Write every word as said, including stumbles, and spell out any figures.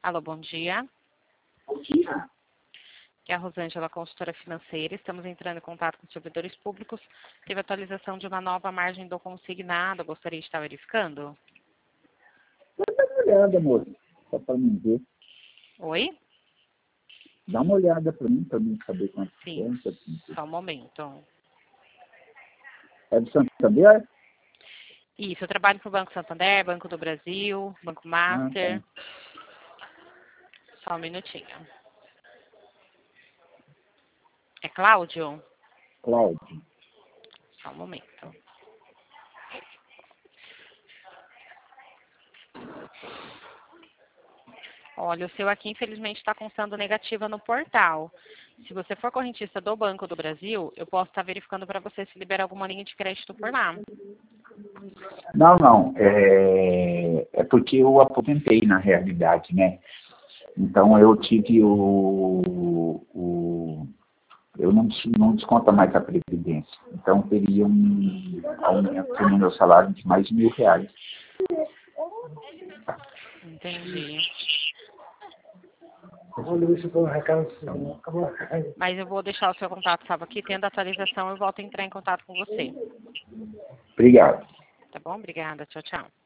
Alô, bom dia. Bom dia. Aqui é a Rosângela, consultora financeira. Estamos entrando em contato com os servidores públicos. Teve atualização de uma nova margem do consignado. Gostaria de estar verificando? Dá uma olhada, moço, só para mim ver. Oi? Dá uma olhada para mim, para mim saber quanto Sim, tempo. Assim. só um momento. É do Santander? Isso, eu trabalho para o Banco Santander, Banco do Brasil, Banco Master. Ah, tá. Só um minutinho. É Cláudio? Cláudio. Só um momento. Olha, o seu aqui infelizmente está constando negativa no portal. Se você for correntista do Banco do Brasil, eu posso estar verificando para você se libera alguma linha de crédito por lá. Não, não. É, é porque eu aposentei, na realidade, né? Então, eu tive o... o eu não, não desconta mais a Previdência. Então, teria um aumento no meu salário de mais de mil reais. Entendi. Então, Mas eu vou deixar o seu contato salvo aqui. Tendo atualização, eu volto a entrar em contato com você. obrigado. Tá bom? Obrigada. Tchau, tchau.